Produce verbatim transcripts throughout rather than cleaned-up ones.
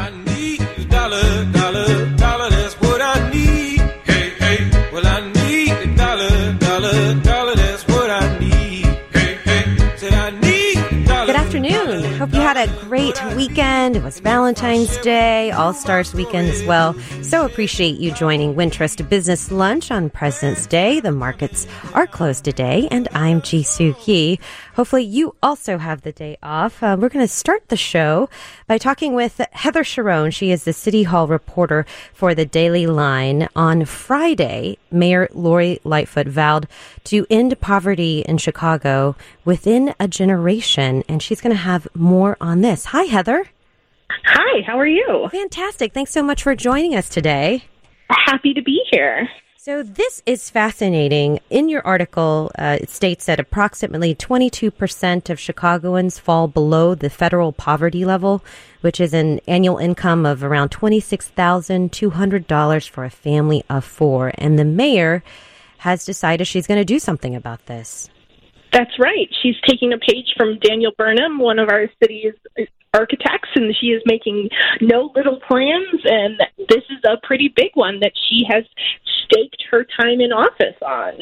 I need a dollar, dollar, dollar, that's what I need. Hey, hey, well, I need a dollar, dollar, dollar, that's what I need. Hey, hey, said I need a dollar. Good afternoon. Hope you had a great weekend. It was Valentine's Day, All-Stars weekend as well. So appreciate you joining Wintrust Business Lunch on President's Day. The markets are closed today, and I'm Jisoo Hee. Hopefully you also have the day off. Uh, we're going to start the show by talking with Heather Cherone. She is the City Hall reporter for the Daily Line. On Friday, Mayor Lori Lightfoot vowed to end poverty in Chicago within a generation, and she's going to have more on this. Hi, Heather. Hi, how are you? Fantastic. Thanks so much for joining us today. Happy to be here. So this is fascinating. In your article, uh, it states that approximately twenty-two percent of Chicagoans fall below the federal poverty level, which is an annual income of around twenty-six thousand two hundred dollars for a family of four. And the mayor has decided she's going to do something about this. That's right. She's taking a page from Daniel Burnham, one of our city's architects, and she is making no little plans, and this is a pretty big one that she has staked her time in office on.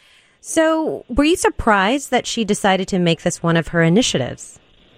So, were you surprised that she decided to make this one of her initiatives?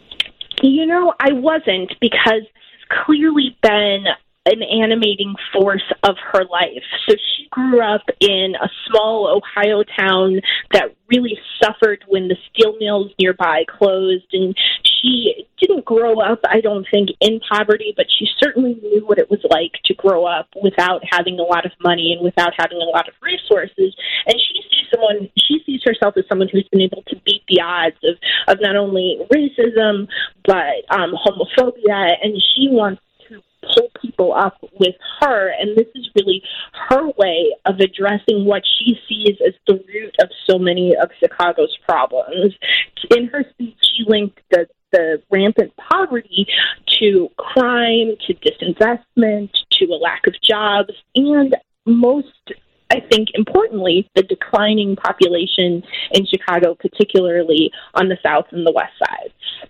You know, I wasn't, because this has clearly been an animating force of her life. So she grew up in a small Ohio town that really suffered when the steel mills nearby closed, and she didn't grow up, I don't think, in poverty, but she certainly knew what it was like to grow up without having a lot of money and without having a lot of resources. And she sees someone, she sees herself as someone who's been able to beat the odds of, of not only racism, but um, homophobia, and she wants pull people up with her, and this is really her way of addressing what she sees as the root of so many of Chicago's problems. In her speech, she linked the, the rampant poverty to crime, to disinvestment, to a lack of jobs, and most I think, importantly, the declining population in Chicago, particularly on the south and the west sides.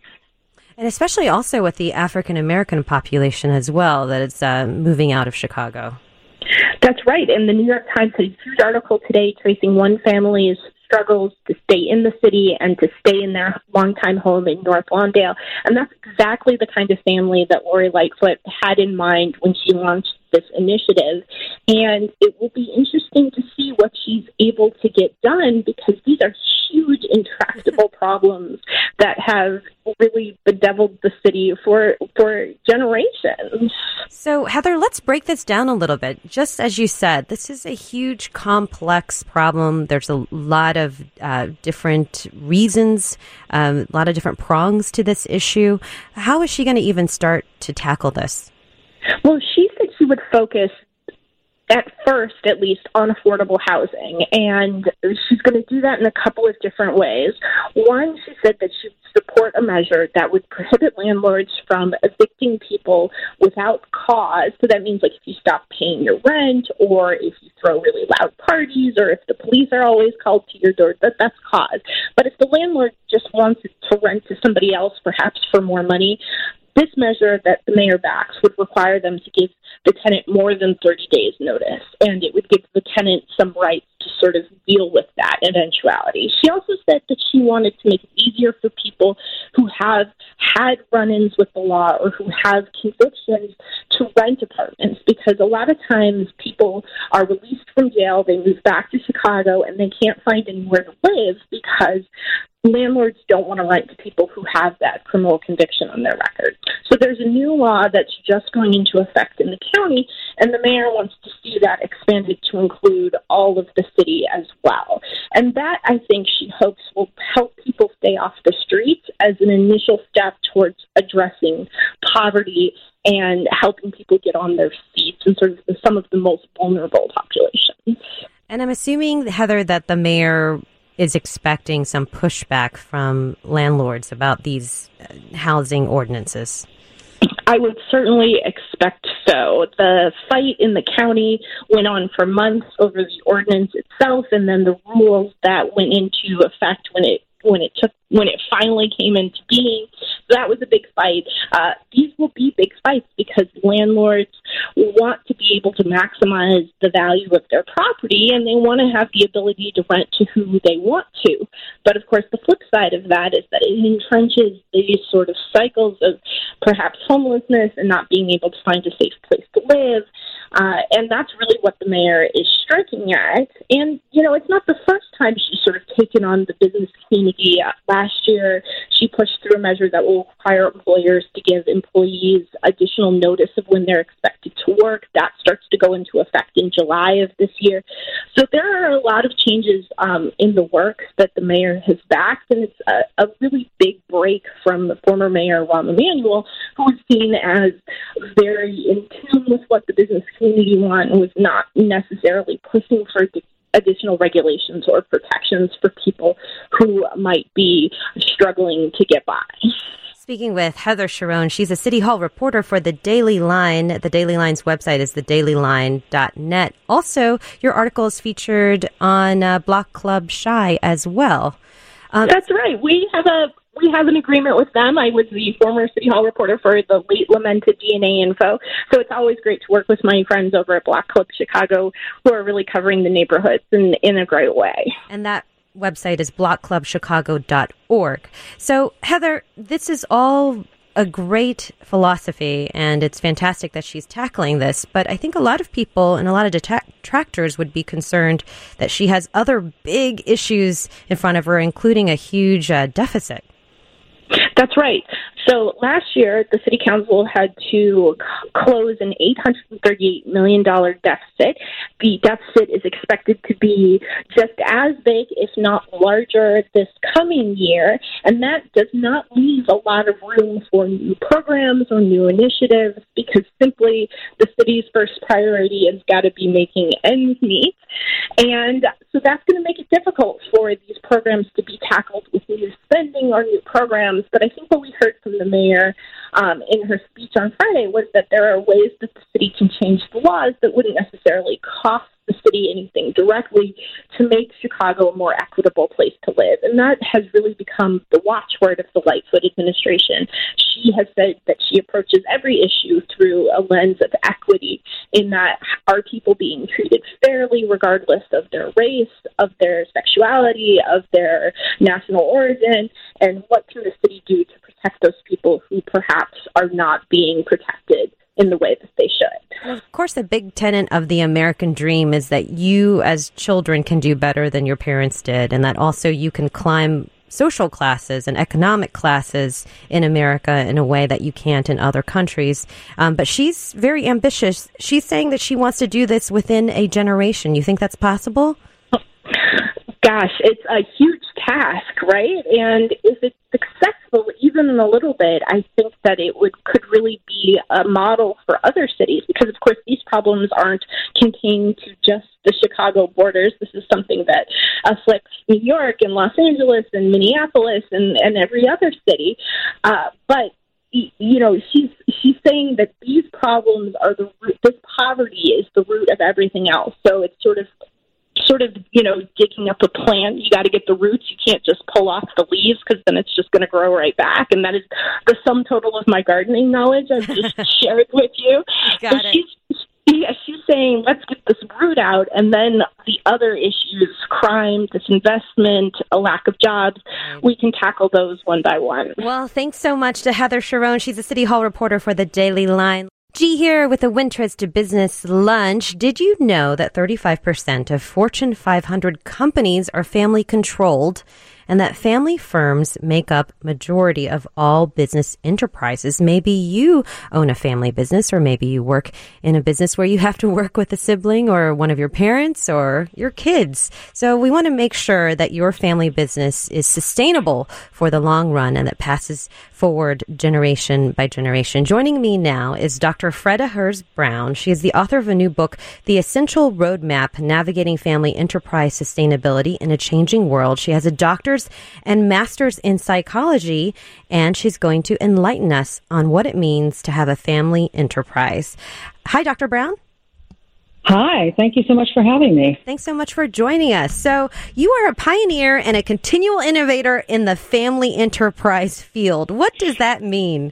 And especially also with the African-American population as well, that it's uh, moving out of Chicago. That's right. And the New York Times had a huge article today tracing one family's struggles to stay in the city and to stay in their longtime home in North Lawndale. And that's exactly the kind of family that Lori Lightfoot had in mind when she launched this initiative. And it will be interesting to see what she's able to get done, because these are huge, intractable problems that have really bedeviled the city for for generations. So, Heather, let's break this down a little bit. Just as you said, this is a huge, complex problem. There's a lot of uh, different reasons, um, a lot of different prongs to this issue. How is she going to even start to tackle this? Well, she said she would focus, at first, at least, on affordable housing. And she's going to do that in a couple of different ways. One, she said that she would support a measure that would prohibit landlords from evicting people without cause. So that means, like, if you stop paying your rent, or if you throw really loud parties, or if the police are always called to your door, that that's cause. But if the landlord just wants to rent to somebody else, perhaps for more money, this measure that the mayor backs would require them to give the tenant more than thirty days notice, and it would give the tenant some rights to sort of deal with that eventuality. She also said that she wanted to make it easier for people who have had run-ins with the law or who have convictions to rent apartments, because a lot of times people are released from jail, they move back to Chicago, and they can't find anywhere to live because landlords don't want to rent to people who have that criminal conviction on their record. So there's a new law that's just going into effect in the county, and the mayor wants to see that expanded to include all of the city as well. And that, I think, she hopes will help people stay off the streets as an initial step towards addressing poverty and helping people get on their feet in sort of the, some of the most vulnerable populations. And I'm assuming, Heather, that the mayor is expecting some pushback from landlords about these housing ordinances. I would certainly expect so. The fight in the county went on for months over the ordinance itself, and then the rules that went into effect when it when it took when it finally came into being. So that was a big fight. Uh, these will be big fights because landlords want to be able to maximize the value of their property, and they want to have the ability to rent to who they want to. But, of course, the flip side of that is that it entrenches these sort of cycles of perhaps homelessness and not being able to find a safe place to live. Uh, and that's really what the mayor is striking at. And, you know, it's not the first time she's sort of taken on the business community. Uh, last year, she pushed through a measure that will require employers to give employees additional notice of when they're expected to work. That starts to go into effect in July of this year. So there are a lot of changes um, in the works that the mayor has backed, and it's a, a really big break from the former mayor, Rahm Emanuel, who was seen as very in tune with what the business community want and was not necessarily pushing for additional regulations or protections for people who might be struggling to get by. Speaking with Heather Cherone, she's a City Hall reporter for The Daily Line. The Daily Line's website is the daily line dot net. Also, your article is featured on uh, Block Club Shy as well. Um, That's right. We have a we have an agreement with them. I was the former City Hall reporter for the late lamented D N A Info, so it's always great to work with my friends over at Block Club Chicago who are really covering the neighborhoods in, in a great way. And that website is block club chicago dot org. So, Heather, this is all a great philosophy, and it's fantastic that she's tackling this. But I think a lot of people and a lot of detractors would be concerned that she has other big issues in front of her, including a huge uh, deficit. That's right. So last year, the City Council had to c- close an eight hundred thirty-eight million dollars deficit. The deficit is expected to be just as big, if not larger, this coming year, and that does not leave a lot of room for new programs or new initiatives because simply the city's first priority has got to be making ends meet. And so that's going to make it difficult for these programs to be tackled with new spending or new programs. But I think what we heard from the mayor um, in her speech on Friday was that there are ways that the city can change the laws that wouldn't necessarily cost the city anything directly to make Chicago a more equitable place to live. And that has really become the watchword of the Lightfoot administration. She has said that she approaches every issue through a lens of equity, in that are people being treated fairly regardless of their race, of their sexuality, of their national origin, and what can the city do to protect those people who perhaps are not being protected in the way that they should. And of course, the big tenet of the American dream is that you as children can do better than your parents did, and that also you can climb social classes and economic classes in America in a way that you can't in other countries. Um, but she's very ambitious. She's saying that she wants to do this within a generation. You think that's possible? Gosh, it's a huge task, right? And if it's successful, even in a little bit, I think that it would could really be a model for other cities because, of course, these problems aren't contained to just the Chicago borders. This is something that afflicts New York and Los Angeles and Minneapolis and, and every other city. Uh, but you know, she's she's saying that these problems are the root, this poverty is the root of everything else. So it's sort of sort of, you know, digging up a plant. You got to get the roots. You can't just pull off the leaves because then it's just going to grow right back. And that is the sum total of my gardening knowledge I've just shared with you. Got so it. She's, yeah, she's saying, let's get this root out, and then the other issues, crime, disinvestment, a lack of jobs, we can tackle those one by one. Well, thanks so much to Heather Cherone. She's a City Hall reporter for The Daily Line. G here with the Wintrust Business Lunch. Did you know that thirty-five percent of Fortune five hundred companies are family controlled, and that family firms make up majority of all business enterprises? Maybe you own a family business, or maybe you work in a business where you have to work with a sibling or one of your parents or your kids. So we want to make sure that your family business is sustainable for the long run and that passes forward generation by generation. Joining me now is Doctor Freda Hers-Brown. She is the author of a new book, The Essential Roadmap, Navigating Family Enterprise Sustainability in a Changing World. She has a doctor's and master's in psychology, and she's going to enlighten us on what it means to have a family enterprise. Hi, Doctor Brown. Hi, thank you so much for having me. Thanks so much for joining us. So you are a pioneer and a continual innovator in the family enterprise field. What does that mean?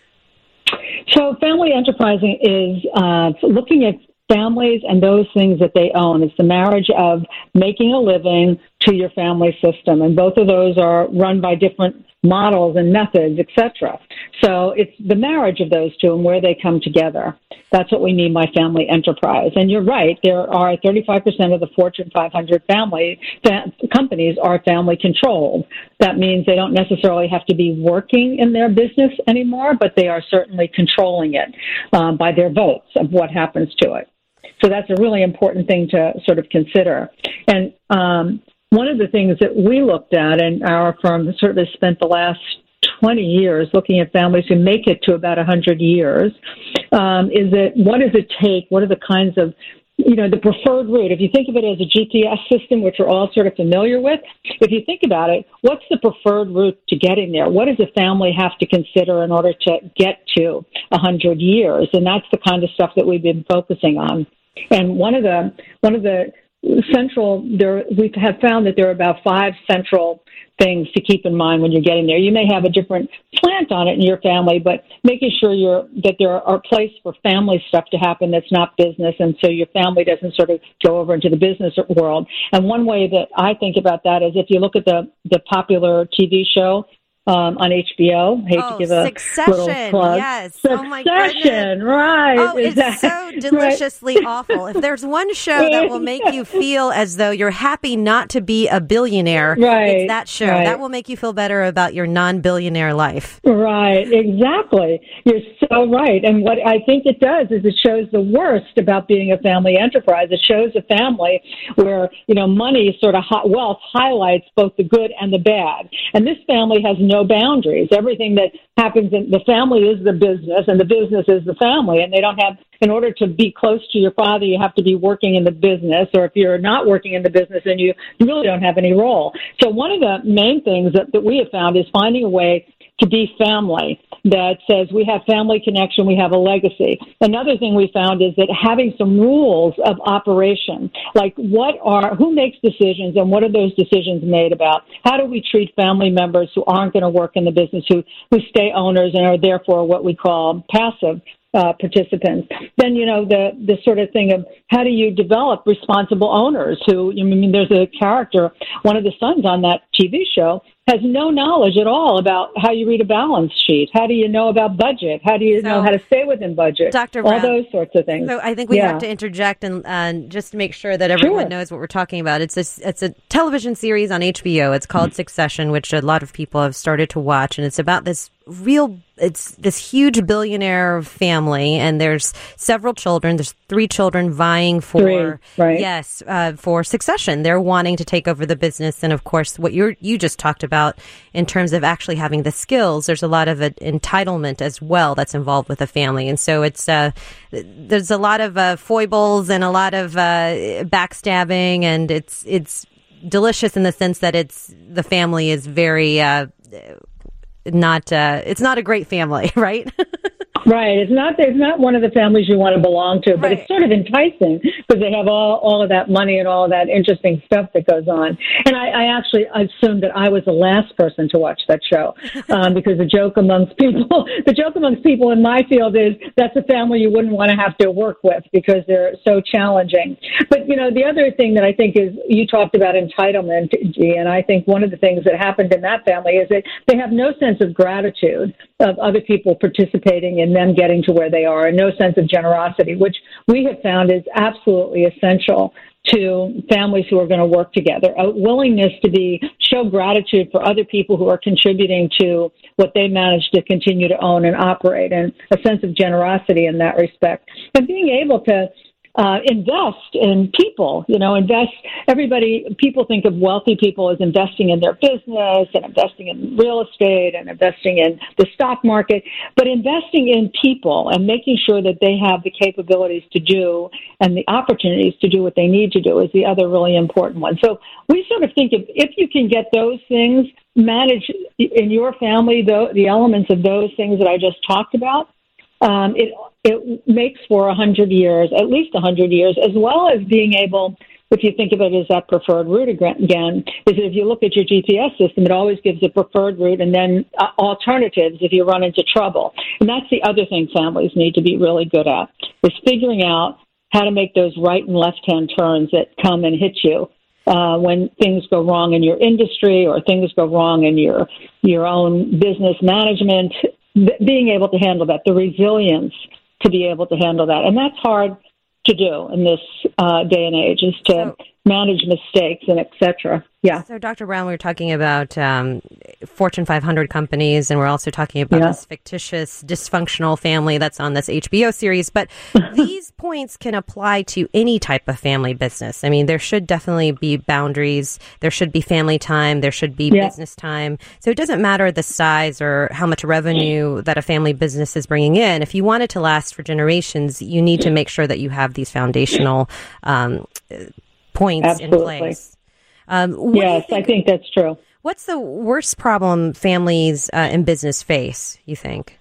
So family enterprising is uh, looking at families and those things that they own. It's the marriage of making a living to your family system. And both of those are run by different models and methods, et cetera. So it's the marriage of those two and where they come together. That's what we mean by family enterprise. And you're right, there are thirty-five percent of the Fortune five hundred family fa- companies are family controlled. That means they don't necessarily have to be working in their business anymore, but they are certainly controlling it um, by their votes of what happens to it. So that's a really important thing to sort of consider. And um, one of the things that we looked at, and our firm sort of spent the last twenty years looking at families who make it to about one hundred years, um, is that what does it take? What are the kinds of, you know, the preferred route? If you think of it as a G P S system, which we're all sort of familiar with, if you think about it, what's the preferred route to getting there? What does a family have to consider in order to get to one hundred years? And that's the kind of stuff that we've been focusing on. And one of the one of the central, there we have found that there are about five central things to keep in mind when you're getting there. You may have a different slant on it in your family, but making sure you're that there are places for family stuff to happen that's not business, and so your family doesn't sort of go over into the business world. And one way that I think about that is if you look at the the popular T V show Um, on H B O. Hate oh, to give a Succession, little plug. Yes. Succession, oh my goodness. right. Oh, it's exactly. so deliciously right. awful. If there's one show that will make you feel as though you're happy not to be a billionaire, right. it's that show. Right. That will make you feel better about your non-billionaire life. Right, exactly. You're so right. And what I think it does is it shows the worst about being a family enterprise. It shows a family where, you know, money sort of hot wealth highlights both the good and the bad. And this family has no boundaries. Everything that happens in the family is the business, and the business is the family. And they don't have, in order to be close to your father, you have to be working in the business. Or if you're not working in the business, then you, you really don't have any role. So one of the main things that, that we have found is finding a way to be family that says we have family connection, we have a legacy. Another thing we found is that having some rules of operation, like what are, who makes decisions and what are those decisions made about? How do we treat family members who aren't going to work in the business, who, who stay owners and are therefore what we call passive Uh, participants? Then, you know, the, the sort of thing of how do you develop responsible owners who, I mean, there's a character, one of the sons on that T V show has no knowledge at all about how you read a balance sheet. How do you know about budget? How do you so, know how to stay within budget? Doctor All Brown, those sorts of things. So I think we yeah. have to interject and uh, just to make sure that everyone sure. knows what we're talking about. It's a, it's a television series on H B O. It's called Succession, which a lot of people have started to watch, and it's about this real, it's this huge billionaire family, and there's several children. There's three children vying for, three, right. yes, uh, for succession. They're wanting to take over the business, and of course, what you you just talked about in terms of actually having the skills, there's a lot of uh, entitlement as well that's involved with the family, and so it's uh, there's a lot of uh, foibles and a lot of uh, backstabbing, and it's it's delicious in the sense that it's the family is very. Uh, Not, uh, it's not a great family, right? Right. It's not, it's not one of the families you want to belong to, but right. it's sort of enticing because they have all, all of that money and all of that interesting stuff that goes on. And I, I actually assumed that I was the last person to watch that show um, because the joke amongst people, the joke amongst people in my field is that's a family you wouldn't want to have to work with because they're so challenging. But, you know, the other thing that I think is you talked about entitlement, G, and I think one of the things that happened in that family is that they have no sense of gratitude of other people participating in them getting to where they are, and no sense of generosity, which we have found is absolutely essential to families who are going to work together. A willingness to be show gratitude for other people who are contributing to what they manage to continue to own and operate, and a sense of generosity in that respect. And being able to Uh, invest in people, you know, invest, everybody, people think of wealthy people as investing in their business and investing in real estate and investing in the stock market, but investing in people and making sure that they have the capabilities to do and the opportunities to do what they need to do is the other really important one. So we sort of think if, if you can get those things, manage in your family, the, the elements of those things that I just talked about, Um, it it makes for a hundred years, at least a hundred years, as well as being able, if you think of it as that preferred route again, is that if you look at your G P S system, it always gives a preferred route and then uh, alternatives if you run into trouble. And that's the other thing families need to be really good at, is figuring out how to make those right and left-hand turns that come and hit you uh, when things go wrong in your industry or things go wrong in your your own business management. Being able to handle that, the resilience to be able to handle that. And that's hard to do in this uh, day and age, is to so, manage mistakes and et cetera. Yeah. So, Doctor Brown, we were talking about um, Fortune five hundred companies, and we're also talking about yeah. this fictitious, dysfunctional family that's on this H B O series. But these points can apply to any type of family business. I mean, there should definitely be boundaries. There should be family time. There should be yeah. business time. So it doesn't matter the size or how much revenue that a family business is bringing in. If you want it to last for generations, you need to make sure that you have these foundational um, points Absolutely. in place. Um, yes, think, I think that's true. What's the worst problem families uh, in business face, you think?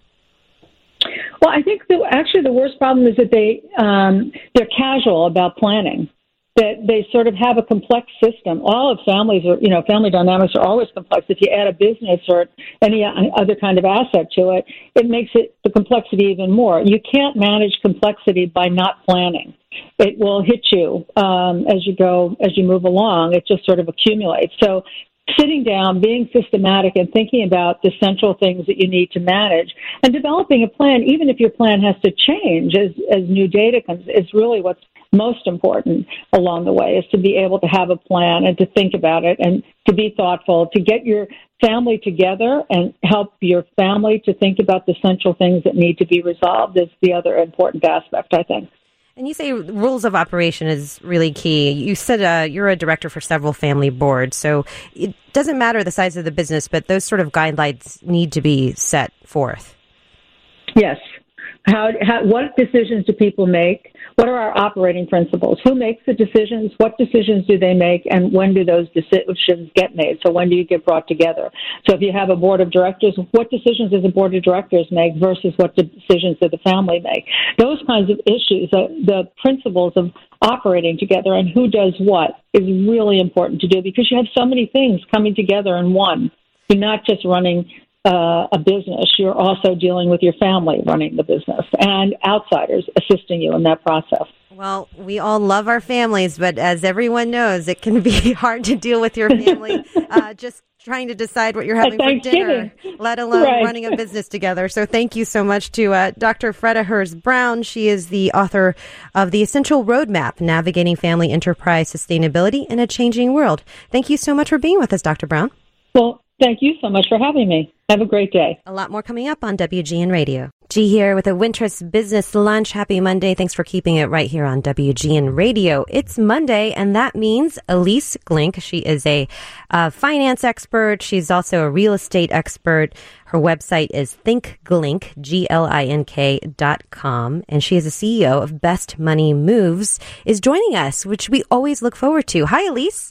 Well, I think the, actually the worst problem is that they, um, they're casual about planning, that they sort of have a complex system. All of families are, you know, family dynamics are always complex. If you add a business or any other kind of asset to it, it makes it the complexity even more. You can't manage complexity by not planning. It will hit you um, as you go, as you move along. It just sort of accumulates. So sitting down, being systematic, and thinking about the central things that you need to manage, and developing a plan, even if your plan has to change as, as new data comes, is really what's most important along the way, is to be able to have a plan and to think about it and to be thoughtful, to get your family together and help your family to think about the central things that need to be resolved is the other important aspect, I think. And you say rules of operation is really key. You said uh, you're a director for several family boards, so it doesn't matter the size of the business, but those sort of guidelines need to be set forth. Yes. How, how, what decisions do people make? What are our operating principles? Who makes the decisions? What decisions do they make? And when do those decisions get made? So when do you get brought together? So if you have a board of directors, what decisions does the board of directors make versus what decisions does the family make? Those kinds of issues, uh, the principles of operating together and who does what is really important to do, because you have so many things coming together in one. You're not just running Uh, a business, you're also dealing with your family running the business and outsiders assisting you in that process. Well, we all love our families, but as everyone knows, it can be hard to deal with your family uh, just trying to decide what you're having for dinner, let alone right. running a business together. So thank you so much to uh, Doctor Freda Hurst Brown. She is the author of The Essential Roadmap, Navigating Family Enterprise Sustainability in a Changing World. Thank you so much for being with us, Doctor Brown. Well, thank you so much for having me. Have a great day. A lot more coming up on W G N Radio. G here with a Wintrust Business Lunch. Happy Monday. Thanks for keeping it right here on W G N Radio. It's Monday, and that means Elise Glink. She is a uh, finance expert. She's also a real estate expert. Her website is think glink, G L I N K dot com, and she is the C E O of Best Money Moves, is joining us, which we always look forward to. Hi, Elise.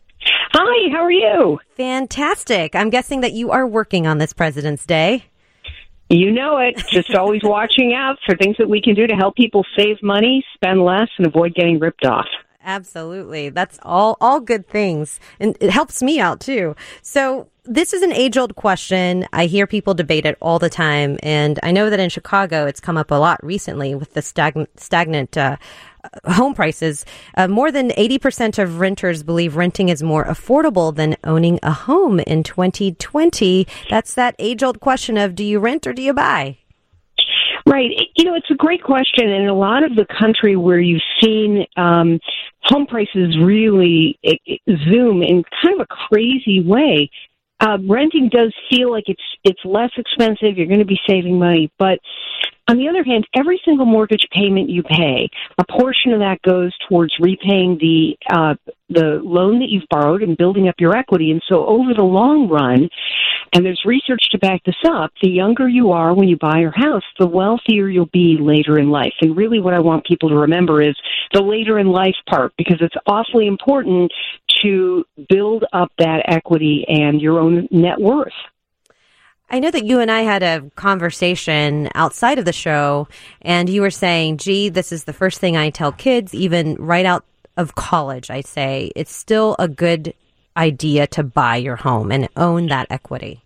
Hi, how are you? Fantastic. I'm guessing that you are working on this President's Day. You know it. Just always watching out for things that we can do to help people save money, spend less, and avoid getting ripped off. Absolutely. That's all, all good things. And it helps me out, too. So this is an age-old question. I hear people debate it all the time. And I know that in Chicago, it's come up a lot recently with the stagn- stagnant uh, home prices. Uh, more than eighty percent of renters believe renting is more affordable than owning a home in twenty twenty. That's that age-old question of, do you rent or do you buy? Right. You know, it's a great question. And in a lot of the country where you've seen um, home prices really it, it zoom in kind of a crazy way, uh, renting does feel like it's it's less expensive. You're going to be saving money. But on the other hand, every single mortgage payment you pay, a portion of that goes towards repaying the uh, the loan that you've borrowed and building up your equity. And so over the long run, and there's research to back this up, the younger you are when you buy your house, the wealthier you'll be later in life. And really what I want people to remember is the later in life part, because it's awfully important to build up that equity and your own net worth. I know that you and I had a conversation outside of the show, and you were saying, gee, this is the first thing I tell kids, even right out of college, I say, it's still a good idea to buy your home and own that equity.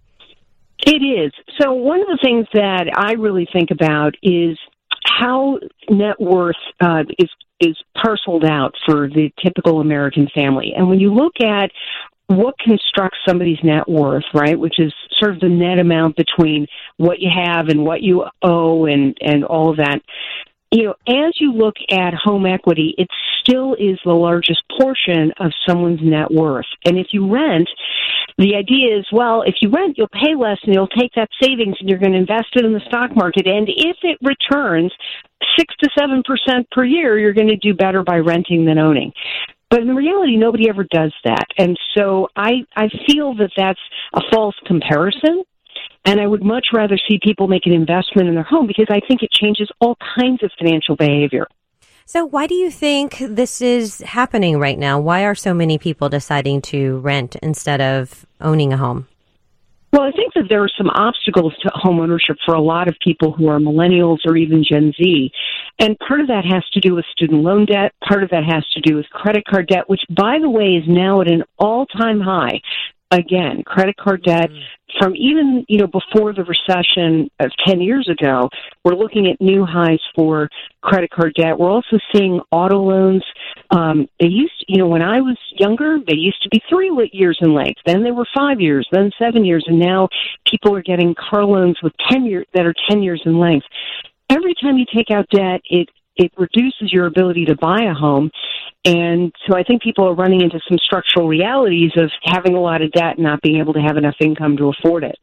It is. So one of the things that I really think about is how net worth uh, is is parceled out for the typical American family. And when you look at what constructs somebody's net worth, right, which is sort of the net amount between what you have and what you owe and, and all of that, you know, as you look at home equity, it still is the largest portion of someone's net worth. And if you rent, the idea is, well, if you rent, you'll pay less and you'll take that savings and you're going to invest it in the stock market. And if it returns six to seven percent per year, you're going to do better by renting than owning. But in reality, nobody ever does that. And so I, I feel that that's a false comparison. And I would much rather see people make an investment in their home because I think it changes all kinds of financial behavior. So why do you think this is happening right now? Why are so many people deciding to rent instead of owning a home? Well, I think that there are some obstacles to home ownership for a lot of people who are millennials or even Gen Z. And part of that has to do with student loan debt. Part of that has to do with credit card debt, which, by the way, is now at an all-time high. Again, credit card debt from even, you know, before the recession of ten years ago, we're looking at new highs for credit card debt. We're also seeing auto loans. Um, they used, you know, when I was younger, they used to be three years in length. Then they were five years, then seven years, and now people are getting car loans with ten years that are ten years in length. Every time you take out debt, it it reduces your ability to buy a home. And so I think people are running into some structural realities of having a lot of debt and not being able to have enough income to afford it.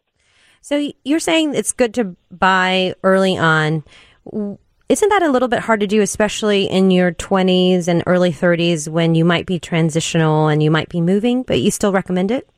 So you're saying it's good to buy early on. Isn't that a little bit hard to do, especially in your twenties and early thirties when you might be transitional and you might be moving, but you still recommend it?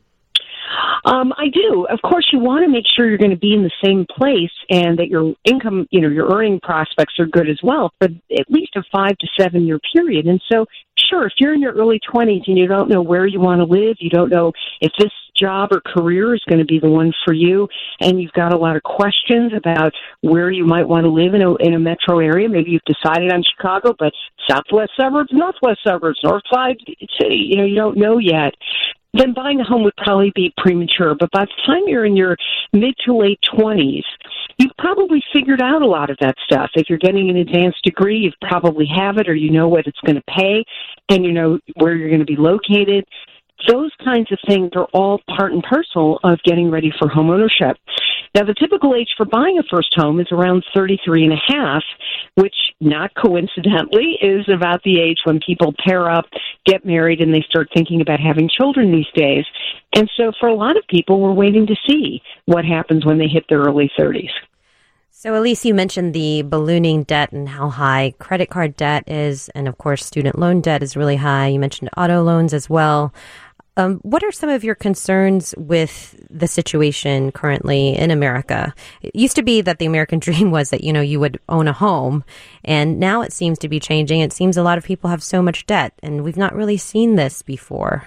Um, I do. Of course, you want to make sure you're going to be in the same place and that your income, you know, your earning prospects are good as well for at least a five to seven year period. And so, sure, if you're in your early twenties and you don't know where you want to live, you don't know if this job or career is going to be the one for you, and you've got a lot of questions about where you might want to live in a, in a metro area. Maybe you've decided on Chicago, but southwest suburbs, northwest suburbs, north side city, you know, you don't know yet. Then buying a home would probably be premature. But by the time you're in your mid to late twenties, you've probably figured out a lot of that stuff. If you're getting an advanced degree, you probably have it, or you know what it's going to pay, and you know where you're going to be located. Those kinds of things are all part and parcel of getting ready for home ownership. Now, the typical age for buying a first home is around thirty-three and a half, which, not coincidentally, is about the age when people pair up, get married, and they start thinking about having children these days. And so for a lot of people, we're waiting to see what happens when they hit their early thirties. So, Elise, you mentioned the ballooning debt and how high credit card debt is, and of course, student loan debt is really high. You mentioned auto loans as well. Um, what are some of your concerns with the situation currently in America? It used to be that the American dream was that, you know, you would own a home, and now it seems to be changing. It seems a lot of people have so much debt, and we've not really seen this before.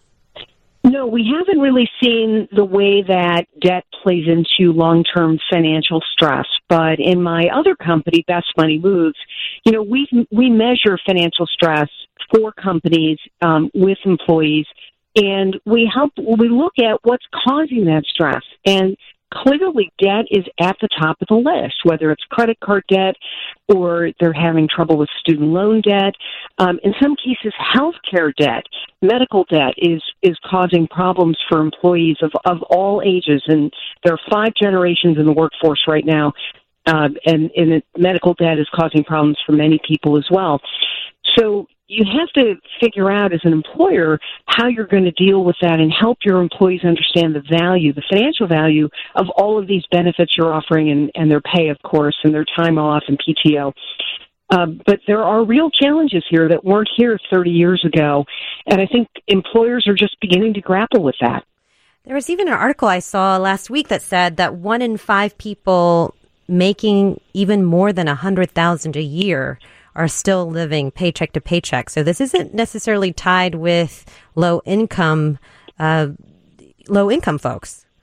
No, we haven't really seen the way that debt plays into long-term financial stress. But in my other company, Best Money Moves, you know, we we measure financial stress for companies um, with employees. And we help, we look at what's causing that stress. And clearly debt is at the top of the list, whether it's credit card debt or they're having trouble with student loan debt. Um, in some cases, healthcare debt, medical debt is, is causing problems for employees of, of all ages. And there are five generations in the workforce right now. Uh, and, and medical debt is causing problems for many people as well. So you have to figure out as an employer how you're going to deal with that and help your employees understand the value, the financial value of all of these benefits you're offering and, and their pay, of course, and their time off and P T O. Uh, but there are real challenges here that weren't here thirty years ago, and I think employers are just beginning to grapple with that. There was even an article I saw last week that said that one in five people making even more than one hundred thousand dollars a year are still living paycheck to paycheck. So this isn't necessarily tied with low income, uh, low income folks.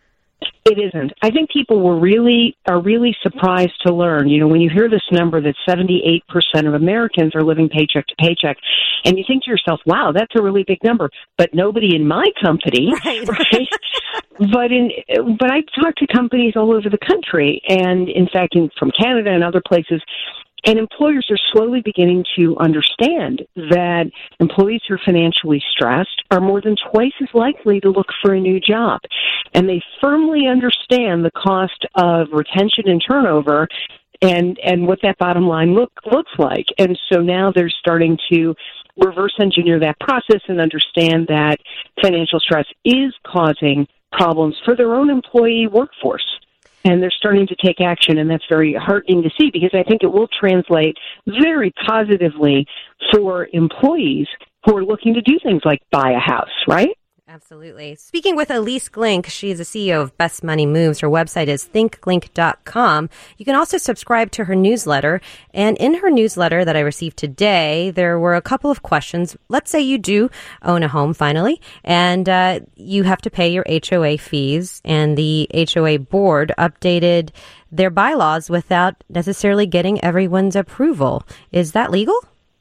It isn't. I think people were really are really surprised to learn, you know, when you hear this number that seventy-eight percent of Americans are living paycheck to paycheck, and you think to yourself, wow, that's a really big number. But nobody in my company, Right. right? But in but I talk to companies all over the country, and in fact, in, from Canada and other places. And employers are slowly beginning to understand that employees who are financially stressed are more than twice as likely to look for a new job. And they firmly understand the cost of retention and turnover and, and what that bottom line look, looks like. And so now they're starting to reverse engineer that process and understand that financial stress is causing problems for their own employee workforce. And they're starting to take action, and that's very heartening to see because I think it will translate very positively for employees who are looking to do things like buy a house, right? Absolutely. Speaking with Elise Glink, she is the C E O of Best Money Moves. Her website is think glink dot com. You can also subscribe to her newsletter. And in her newsletter that I received today, there were a couple of questions. Let's say you do own a home finally, and uh, you have to pay your H O A fees, and the H O A board updated their bylaws without necessarily getting everyone's approval. Is that legal?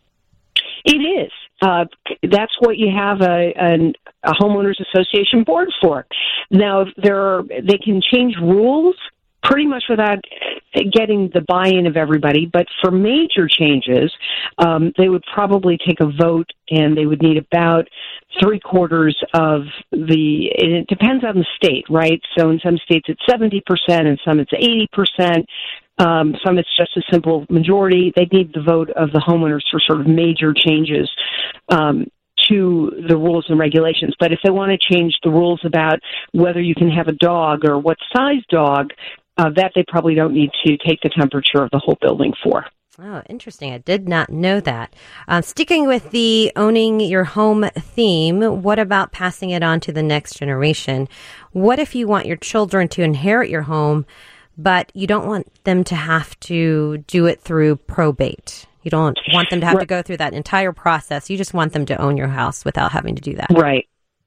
It is. Uh, that's what you have a, a, a homeowners association board for. Now, there are, they can change rules pretty much without getting the buy-in of everybody, but for major changes, um, they would probably take a vote, and they would need about three quarters of the, and it depends on the state, right? So in some states it's seventy percent, and some it's eighty percent. Um, some it's just a simple majority. They need the vote of the homeowners for sort of major changes um, to the rules and regulations. But if they want to change the rules about whether you can have a dog or what size dog, uh, that they probably don't need to take the temperature of the whole building for. Oh, interesting. I did not know that. Uh, sticking with the owning your home theme, what about passing it on to the next generation? What if you want your children to inherit your home, but you don't want them to have to do it through probate? You don't want them to have right. to go through that entire process. You just want them to own your house without having to do that. Right.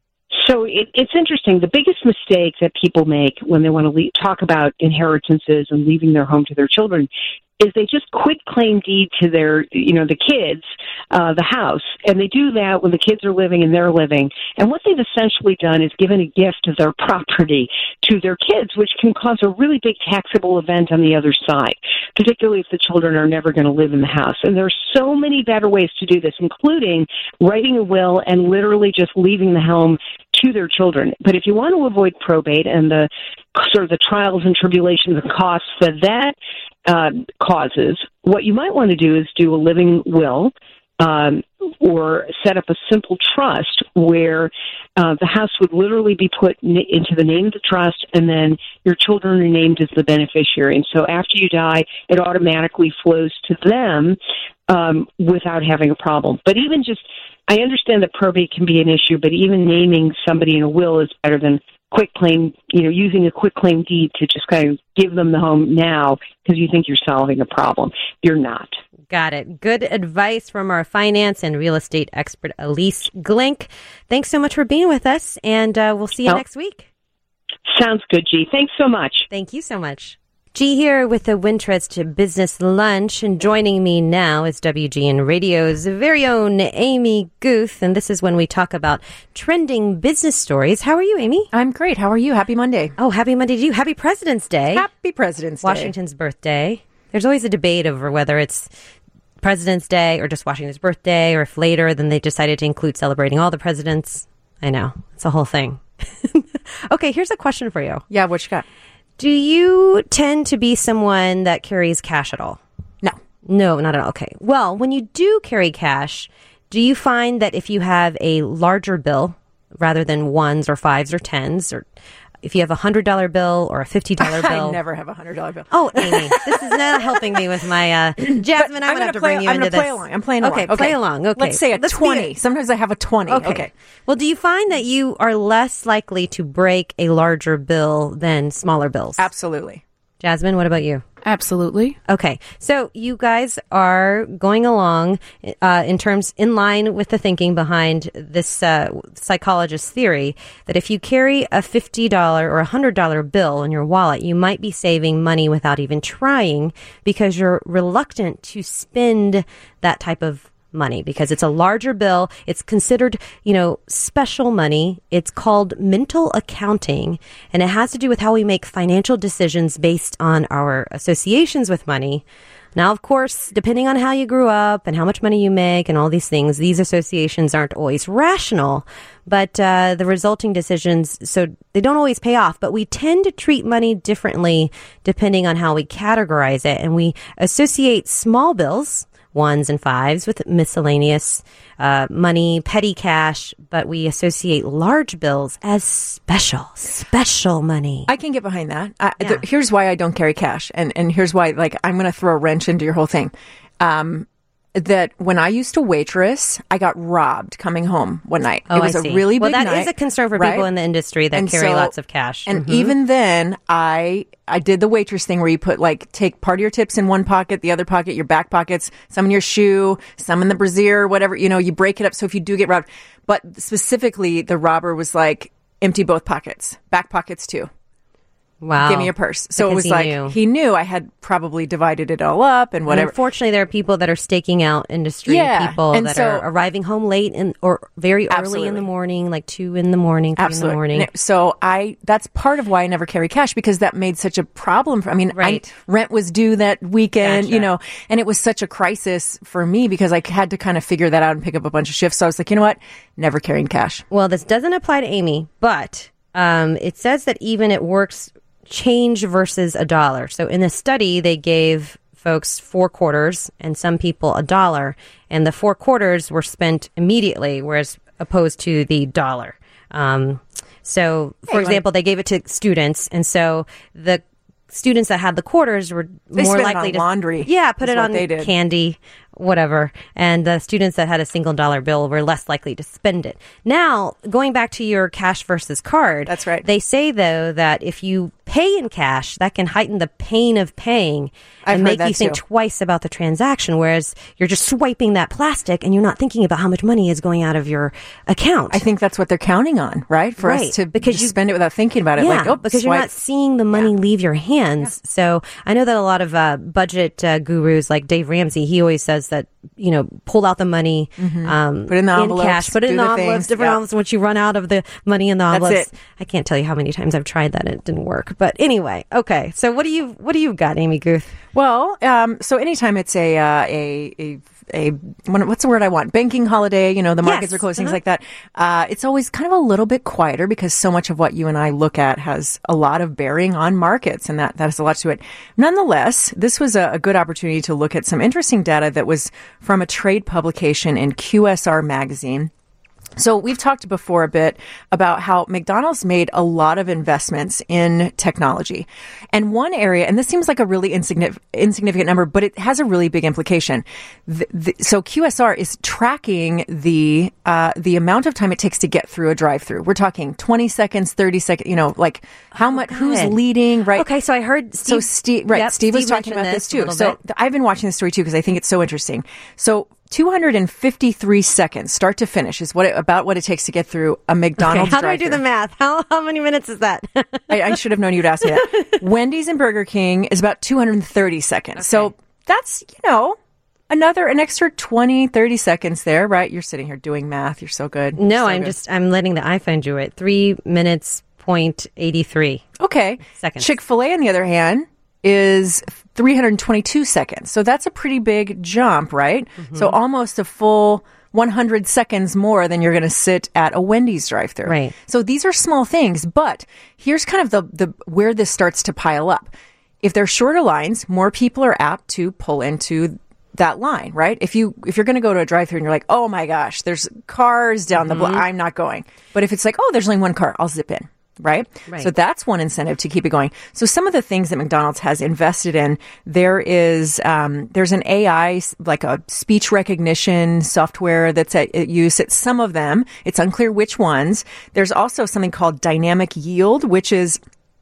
So it, it's interesting. The biggest mistake that people make when they want to le- talk about inheritances and leaving their home to their children is they just quit claim deed to their, you know, the kids, uh, the house. And they do that when the kids are living and they're living. And what they've essentially done is given a gift of their property to their kids, which can cause a really big taxable event on the other side, particularly if the children are never going to live in the house. And there are so many better ways to do this, including writing a will and literally just leaving the home to their children. But if you want to avoid probate and the sort of the trials and tribulations and costs that that uh, causes, what you might want to do is do a living will um, or set up a simple trust where uh, the house would literally be put n- into the name of the trust, and then your children are named as the beneficiary. And so after you die, it automatically flows to them um, without having a problem. But even just, I understand that probate can be an issue, but even naming somebody in a will is better than quick claim, you know, using a quick claim deed to just kind of give them the home now because you think you're solving a problem. You're not. Got it. Good advice from our finance and real estate expert, Elise Glink. Thanks so much for being with us, and uh, we'll see you well, next week. Sounds good, G. Thanks so much. Thank you so much. G here with the Wintrust Business Lunch, and joining me now is W G N Radio's very own Amy Guth, and this is when we talk about trending business stories. How are you, Amy? I'm great. How are you? Happy Monday. Oh, happy Monday to you. Happy President's Day. Happy President's Day. Washington's birthday. There's always a debate over whether it's President's Day or just Washington's birthday, or if later then they decided to include celebrating all the presidents. I know. It's a whole thing. Okay, here's a question for you. Yeah, what you got? Do you tend to be someone that carries cash at all? No. No, not at all. Okay. Well, when you do carry cash, do you find that if you have a larger bill rather than ones or fives or tens, or if you have a one hundred dollar bill or a fifty dollar bill? I never have a one hundred dollar bill. Oh, Amy, this is not helping me with my, uh, Jasmine, I'm, I'm going to have to play, bring you I'm into gonna play this. Along. I'm playing okay, along. Okay, play along. Okay. Let's say a Let's twenty. A, Sometimes I have a twenty. Okay. okay. Well, do you find that you are less likely to break a larger bill than smaller bills? Absolutely. Jasmine, what about you? Absolutely. Okay, so you guys are going along uh, in terms in line with the thinking behind this uh, psychologist's theory that if you carry a fifty dollars or a one hundred dollars bill in your wallet, you might be saving money without even trying because you're reluctant to spend that type of money because it's a larger bill. It's considered, you know, special money. It's called mental accounting, and it has to do with how we make financial decisions based on our associations with money. Now, of course, depending on how you grew up and how much money you make and all these things, these associations aren't always rational, but uh, the resulting decisions, so they don't always pay off, but we tend to treat money differently depending on how we categorize it, and we associate small bills, ones and fives, with miscellaneous uh, money, petty cash, but we associate large bills as special, special money. I can get behind that. I, Yeah. th- here's why I don't carry cash. And, and here's why, like, I'm going to throw a wrench into your whole thing. Um, that when I used to waitress, I got robbed coming home one night. Oh, it was I a see. really well, big that night. is a concern for right? people in the industry that And carry so- lots of cash. And Mhm. even then, I I did the waitress thing where you put like take part of your tips in one pocket, the other pocket, your back pockets, some in your shoe, some in the brassiere, whatever. You know, you break it up so if you do get robbed. But specifically, the robber was like, empty both pockets, back pockets too. Wow. Give me your purse. So it Because was he like knew. he knew I had probably divided it all up and And whatever. unfortunately, there are people that are staking out industry Yeah, people and that so- are arriving home late and or very early in Absolutely. the morning, like two in the morning, three Absolutely. in the morning. No, So I, that's part of why I never carry cash because that made such a problem. For, I mean, Right. I, rent was due that weekend, Gotcha. you know, and it was such a crisis for me because I had to kind of figure that out and pick up a bunch of shifts. So I was like, you know what? Never carrying cash. Well, this doesn't apply to Amy, but um, it says that even it works change versus a dollar. So in the study, they gave folks four quarters and some people a dollar, and the four quarters were spent immediately, whereas opposed to the dollar. Um, so, for Hey, example, they gave it to students, and so the students that had the quarters were They more spent it likely on to laundry, Yeah, put is it what on they did. candy, whatever. And the students that had a single dollar bill were less likely to spend it. Now, going back to your cash versus card. That's right. They say, though, that if you pay in cash, that can heighten the pain of paying I've and heard make that you think too. twice about the transaction, whereas you're just swiping that plastic and you're not thinking about how much money is going out of your account. I think that's what they're counting on, right? For Right, us to because just you- spend it without thinking about it. Yeah, like, oh, because swipe. you're not seeing the money leave your hands. So I know that a lot of uh, budget uh, gurus like Dave Ramsey, he always says that, you know, pull out the money, um, Put it in the envelopes, cash, put it in do the the envelopes, things, different yeah. envelopes. Once you run out of the money in the That's envelopes, it. I can't tell you how many times I've tried that and it didn't work. But anyway, okay. So what do you what do you got, Amy Guth? Well, um, so anytime it's a, uh, a, a, a, what's the word I want? Banking holiday, you know, the markets Yes, are closed, things uh-huh. like that. Uh, it's always kind of a little bit quieter because so much of what you and I look at has a lot of bearing on markets and that, that has a lot to it. Nonetheless, this was a, a good opportunity to look at some interesting data that was from a trade publication in Q S R magazine. So we've talked before a bit about how McDonald's made a lot of investments in technology. And one area, and this seems like a really insignificant, insignificant number, but it has a really big implication. The, the, so Q S R is tracking the, uh, the amount of time it takes to get through a drive-through. We're talking twenty seconds, thirty seconds, you know, like how much, who's good. leading, right? Okay, so I heard So Steve, Steve, right? Yep, Steve was Steve talking mentioned about this a too. little So bit. th- I've been watching this story too because I think it's so interesting. So two hundred fifty-three seconds, start to finish, is what it, about what it takes to get through a McDonald's. Okay, how do I do drive-thru. the math? How how many minutes is that? I, I should have known you'd ask me that. Wendy's and Burger King is about two hundred thirty seconds. So that's, you know, another, an extra twenty, thirty seconds there, right? You're sitting here doing math. You're so good. No, So I'm good. just I'm letting the iPhone do it. Three minutes point eighty three. Okay. Seconds. Chick-fil-A, on the other hand, is three hundred twenty-two seconds. So that's a pretty big jump, right? Mm-hmm. So almost a full one hundred seconds more than you're going to sit at a Wendy's drive-thru. Right. So these are small things, but here's kind of the, the where this starts to pile up. If they're shorter lines, more people are apt to pull into that line, right? If you if you're going to go to a drive-thru and you're like, "Oh my gosh, there's cars down the block, I'm not going." But if it's like, "Oh, there's only one car, I'll zip in." Right? Right. So that's one incentive to keep it going. So some of the things that McDonald's has invested in, there is, um, there's an A I, like a speech recognition software that's at, at use at some of them. It's unclear which ones. There's also something called dynamic yield, which is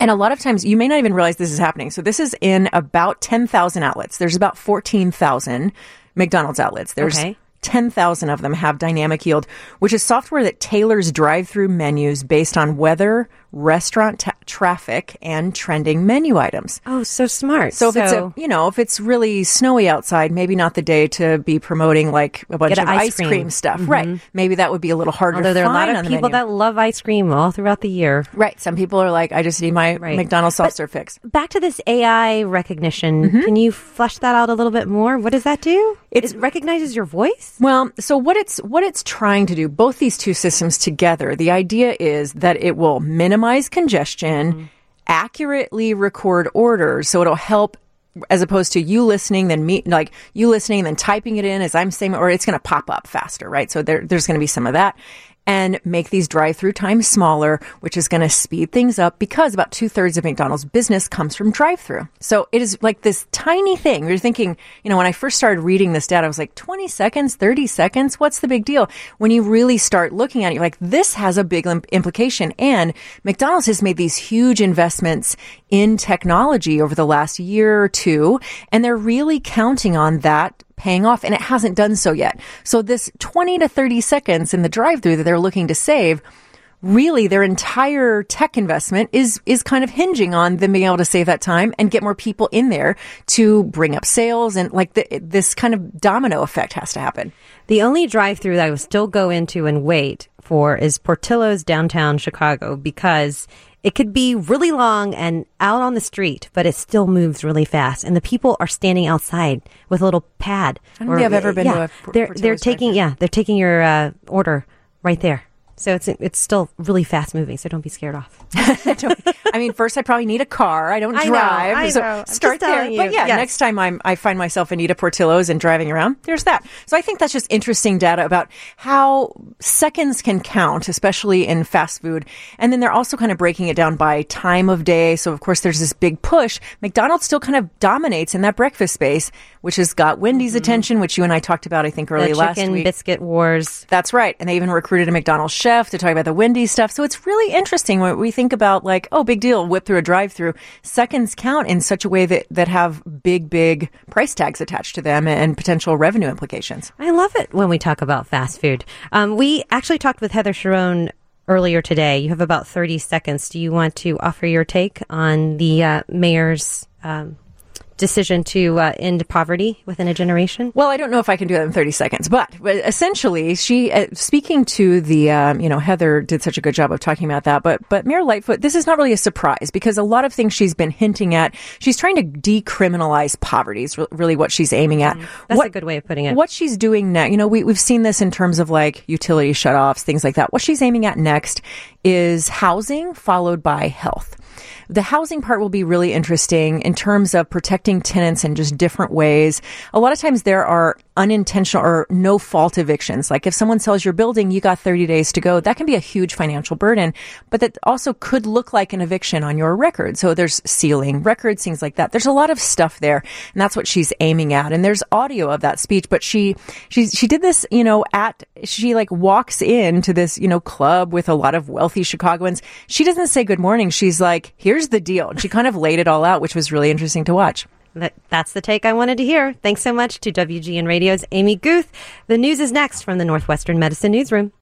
And a lot of times you may not even realize this is happening. So this is in about ten thousand outlets. There's about fourteen thousand McDonald's outlets. There's Okay. ten thousand of them have Dynamic Yield, which is software that tailors drive-through menus based on weather, restaurant ta- traffic, and trending menu items. Oh, so smart. So if it's a, you know, if it's really snowy outside, maybe not the day to be promoting like a bunch Get of an ice ice cream. cream, stuff. Right. Maybe that would be a little harder although to there are a find lot on of the people menu. that love ice cream all throughout the year. Right. Some people are like, I just need my Right. McDonald's But- self-serve fix. Back to this A I recognition. Can you flesh that out a little bit more? What does that do? It's- it recognizes your voice? Well, so what it's what it's trying to do, both these two systems together, the idea is that it will minimize congestion, accurately record orders, so it'll help as opposed to you listening, then me like you listening, then typing it in as I'm saying, or it's going to pop up faster, right? So there, there's going to be some of that. And make these drive-through times smaller, which is going to speed things up because about two-thirds of McDonald's business comes from drive-through. So it is like this tiny thing. You're thinking, you know, when I first started reading this data, I was like, twenty seconds, thirty seconds, what's the big deal? When you really start looking at it, you're like, this has a big im- implication. And McDonald's has made these huge investments in technology over the last year or two, and they're really counting on that paying off, and it hasn't done so yet. So this twenty to thirty seconds in the drive-through that they're looking to save, really their entire tech investment is is kind of hinging on them being able to save that time and get more people in there to bring up sales, and like the, this kind of domino effect has to happen. The only drive-through that I will still go into and wait for is Portillo's downtown Chicago, because it could be really long and out on the street, but it still moves really fast. And the people are standing outside with a little pad. I don't think I've ever been yeah, to a Por- they're Portillo's they're taking drive-thru. yeah they're taking your uh, order right there. So it's it's still really fast moving. So don't be scared off. I mean, first I probably need a car. I don't I know, drive. I so know. I'm start just telling there. But you. yeah, Yes. next time I'm, I find myself in need of Portillo's and driving around, there's that. So I think that's just interesting data about how seconds can count, especially in fast food. And then they're also kind of breaking it down by time of day. So of course there's this big push. McDonald's still kind of dominates in that breakfast space, which has got Wendy's attention, which you and I talked about, I think, early The last chicken week. biscuit wars. That's right. And they even recruited a McDonald's chef to talk about the Wendy's stuff. So it's really interesting when we think about like, oh, big deal, whip through a drive-through. Seconds count in such a way that, that have big, big price tags attached to them and potential revenue implications. I love it when we talk about fast food. Um, we actually talked with Heather Sharon earlier today. You have about thirty seconds. Do you want to offer your take on the uh, mayor's um, decision to uh, end poverty within a generation? Well, I don't know if I can do that in thirty seconds, but, but essentially, she, uh, speaking to the, um, you know, Heather did such a good job of talking about that, but, but Mayor Lightfoot, this is not really a surprise because a lot of things she's been hinting at, she's trying to decriminalize poverty is re- really what she's aiming at. That's what, a good way of putting it. What she's doing now, you know, we, we've seen this in terms of like utility shutoffs, things like that. What she's aiming at next is housing followed by health. The housing part will be really interesting in terms of protecting tenants in just different ways. A lot of times there are unintentional or no fault evictions. Like if someone sells your building, you got thirty days to go. That can be a huge financial burden, but that also could look like an eviction on your record. So there's sealing records, things like that. There's a lot of stuff there, and that's what she's aiming at. And there's audio of that speech, but she, she, she did this, you know, at, she like walks into this, you know, club with a lot of wealthy Chicagoans. She doesn't say good morning. She's like, here's the deal. And she kind of laid it all out, which was really interesting to watch. That, that's the take I wanted to hear. Thanks so much to W G N Radio's Amy Guth. The news is next from the Northwestern Medicine Newsroom.